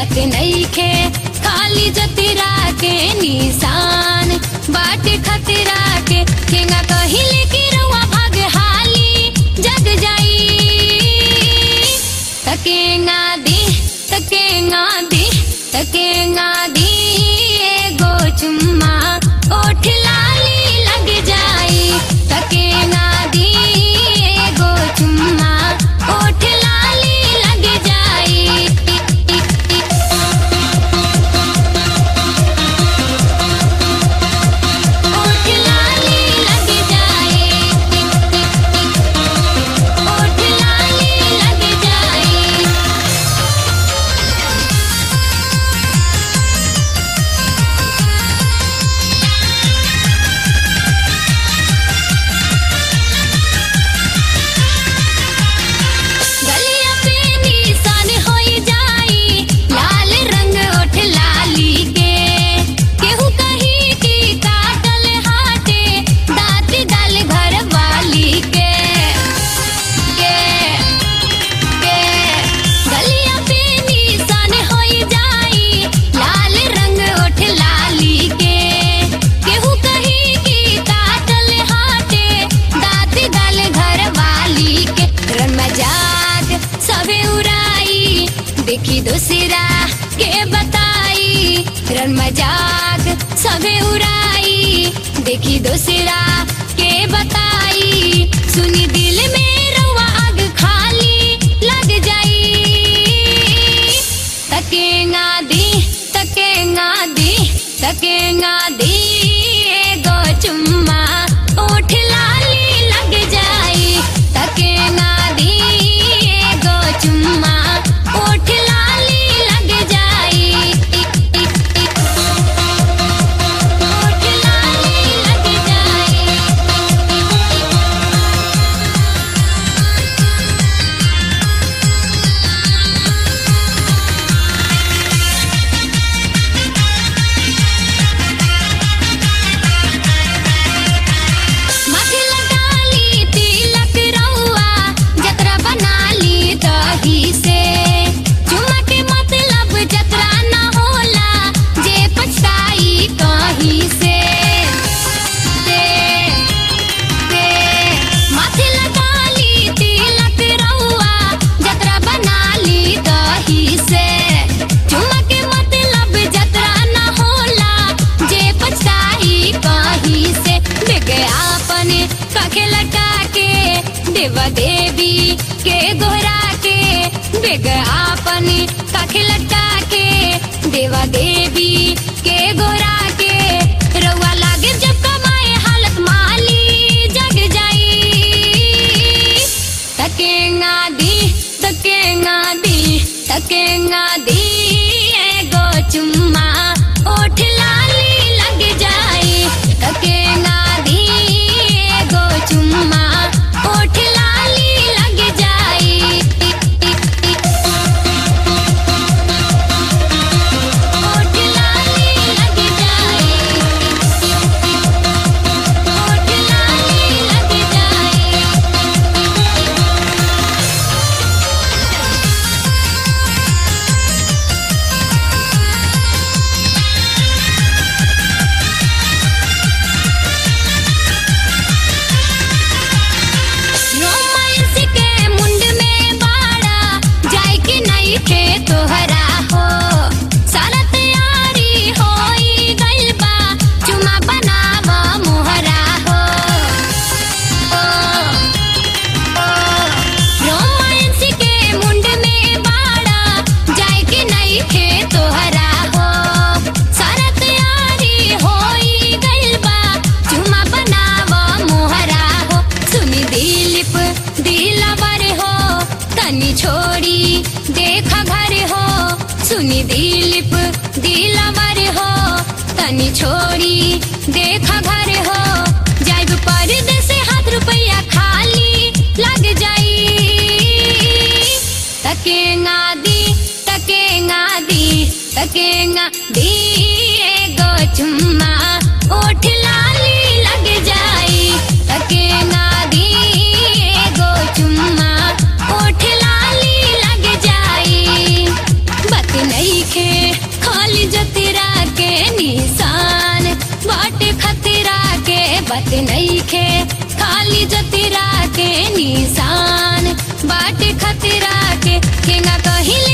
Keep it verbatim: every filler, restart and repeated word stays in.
बात नहीं खे खाली जतिरा के निशान बाटे खतरा के केंगा कहिले की रउआ भाग हाली जग जाई तकेंगा दी तकेंगा दी तकेंगा दी एगो चुम्मा ओठ लाली लग जाई तकेंगा दी एगो चुम्मा ओठ लाली लग जाई ओठ लाली लग जाई ओठ लाली लग जाई गलिया पे निशान होई जाई लाल रंग ओठ लाली के केहू कही की काटल हाथे दांत डाल घर वाली के के के गलिया पे निशान होई जाई लाल रंग ओठ लाली के केहू कही की काटल हाथे दांत डाल घर वाली के रन मजाक सबे उड़ाई देखी दूसरा के बताई रन मजाक सबे उड़ाई देखी दूसरा के बताई सुनी दिल में रउआ आग खाली लग जाई तकेंगा दी तकेंगा दी तकेंगा दी एगो चुम्मा ओठ लाली लग जाई तकेंगा दी एगो चुम्मा ओठ लाली लग जाई ओठ लाली लग जाई माथे लगाली तिलक रउआ जतरा बनाली दही से चुम्मा के मतलब जतरा ना होला जे पछताई कहीं से से से माथे लगाली तिलक रउआ जतरा बनाली दही से चुम्मा के मतलब जतरा ना होला जे पछताई कहीं से विज्ञापन काखे लटा के देवा देवी के गोहरा के विज्ञापन काखे लटा के देवा देवी के गोहरा के रउआ लागे जब कमाए हालत माली जग जाई तकेंगा दी तकेंगा दी तकेंगा दी एगो चुम्मा ओठ लाली लग जाई तकेंगा दी एगो चुम्मा ओठ लाली लग जाई ओठ लाली लग जाई ओठ लाली लग जाई रोमांस के मुंड में बाड़ा जाए कि नहीं खे तोहरा हो सारा तैयारी होई गइल बा चुमा बनावा मोहरा हो ओ, ओ, रोमांस के मुंड में बाड़ा जाए कि नहीं खे तोहरा हो सारा तैयारी होई गइल बा चुमा बनावा मोहरा हो सुनी दिलीप दिलावर हो तनी छोड़ी देखा घर हो सुनी दिलीप दिलावर हो तनी छोड़ी देखा घर हो जाइब परदेस हाथ रुपया खाली लग जाई तकेंगा दी तकेंगा दी तकेंगा दी एगो चुम्मा ओठ लाली लग जाई तकेंगा दी एगो चुम्मा ओठ लाली लग जाई बात नहीं खे निशान बाटे खतरा के केंगा कहिले